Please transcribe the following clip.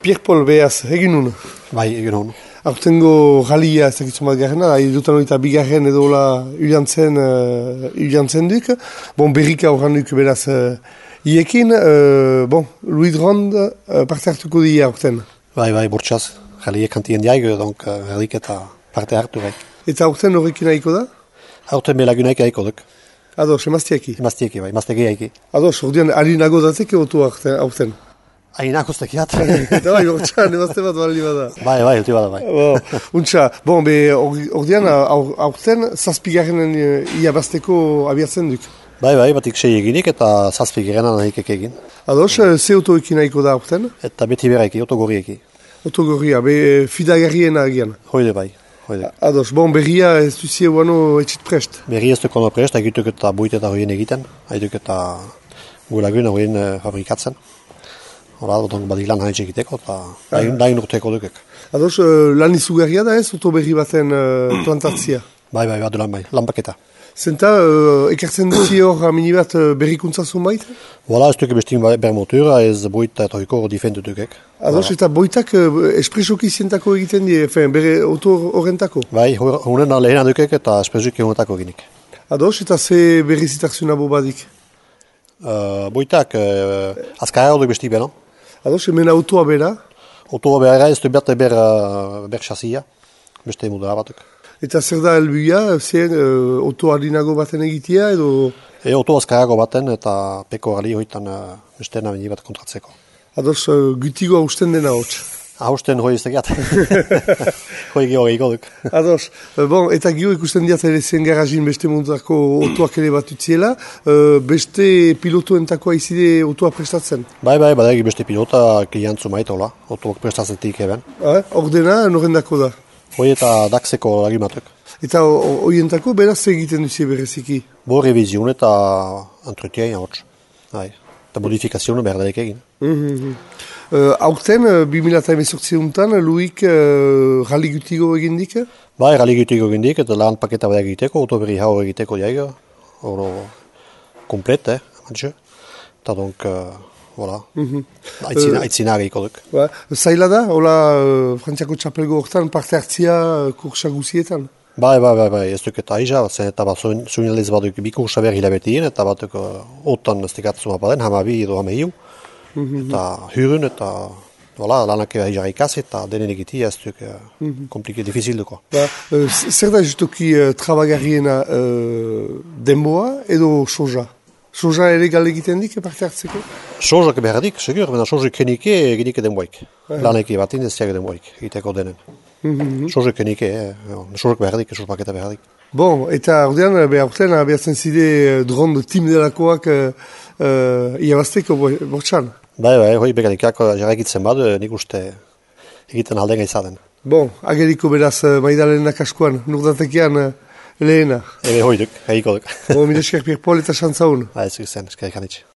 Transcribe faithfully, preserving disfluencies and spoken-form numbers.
Pierre Paul behaz, egin nun? Bai, egin nun. Aurtengo jalia ez dakitzen bat garrena, da irutan oita bigarren edo la uliantzen, uh, uliantzen duk. Bon, berrika horran duk beraz uh, iekin, uh, bon, Louis Drond uh, parte hartuko dira aurten. Bai, bai, burtsaz, jaliek kantien diago, donk herrik eta parte hartu bai. Eta aurten horrekin haiko da? Aurten belagunaik haiko duk. Ados, emaztiaki? Emaztiaki, bai, emaztegi haiki. Ados, ordean, harinago datzeke otu aurten? Hainako stekiat. Eta bai, ortsan, emazte bat bali bada. Bai, bai, ulti bada, bai. Bon, untxa, bon, be, ordean, aurten, zazpigarrenen iabazteko abiatzen duk? Bai, bai, batik sei eginik eta zazpigarrenan nahikek egin. Ados, ze otoekin nahiko da aurten? Eta beti beraiki, otogorrieki. Otogorria, be, fidagarriena agian? Hoide bai, hoide. Ados, bon, berria ez duzie guano etxit prest? Berria ez duk ono prest, egituk eta buit eta horien egiten, haiduk eta gulagun horien fabrikatzen. Hora, donk badik lan haintxe egiteko eta dain urteko dukek. Ados, lan izugarria da ez, oto berri baten uh, plantatzia? Bai, bai, badu lan bai, lan paketa. Zenta, uh, ekartzen duzi hor minibat uh, berrikuntza zunbait? Voilà, ez duke bestin ber motura, ez boita eta horiko difendu dukek. Ados, eta boitak uh, espresoki zientako egiten die, fen, bere oto horrentako? Bai, honen lehena dukek eta espresoki horrentako eginik. Ados, eta ze berri zitarzuna bo badik? Uh, boitak, uh, azkarra duk besti bera. Ados, hemen autoa bera? Autoa bera ez du berte ber, ber xasia, beste mudara batuk. Eta zer da helbuia, zer uh, auto harinago baten egitea edo? E, auto azkarrago baten eta peko gali hoitan uh, beste nabeni bat kontratzeko. Ados, uh, gutigo hausten dena hotz? Hausten hoi ez tegiat. Hoi geho egiko duk. Ados, uh, bon, eta gio ikusten diat ere zen garagin beste mundako autoak ere bat utziela, uh, beste pilotoentako aizide autoa prestatzen? Bai, bai, badagi beste pilota klientzu maitola, autoak prestatzetik eben. Ah, ordena, norendako da? Hoi eta dakseko lagimatuk. Eta horientako beraz egiten duzie bereziki? Bo revizion eta entretien hotz. Bai. Eta modifikazioa behar daik egin. Mm-hmm. Uh, aurten, uh, bi mila hemezortzi untan, Luik uh, rali gutigo egindik? Bai, rali gutigo egindik, eta lan paketa bat egiteko, autoberri hau egiteko diago. Oro, komplet, eh, mantxe. Eta donk, uh, voilà, mm-hmm. aitzina, uh, aitzina egiko duk. Ba, zaila da, hola, uh, Frantziako txapelgo hortan parte hartzia uh, kursa guzietan? Bai, bai, bai, bai, ez duk eta aiza, zen eta bat zuen aldez bat duk bi kursa behar hilabetien, eta bat duk uh, otan ez tekatzu mapaden, hamabi edo hamahiu. Mm-hmm. Eta hyrun eta voilà, lanak aiza ikasi eta denen egiti ez duk uh, mm-hmm. komplike, difizil duko. Ba, uh, zer da justuki uh, trabagarriena uh, denboa edo soja? Soja ere gal egiten dik parte hartzeko? Sojak behar dik, segur, baina sojak kenike eginike denboik. Ah. Laneke batin ez ziak denboik, egiteko denen. Mm-hmm. Sojak kenike, eh, sojak behar dik, sojak paketa behar dik. Bon, eta ordean, behartzen, abiatzen zide drond tim delakoak uh, uh, iabazteko bortxan? Bai, bai, hoi beganikak jarrakitzen badu, nik uste egiten alden gaizaden. Bon, ageriko beraz Maidalenak askoan, nurdatekean uh, lehena. Ebe hoi duk, egiko duk. Bon, mire esker Pierre Paul eta xantzaun. Ba, ez zen, eskerrik anitxe.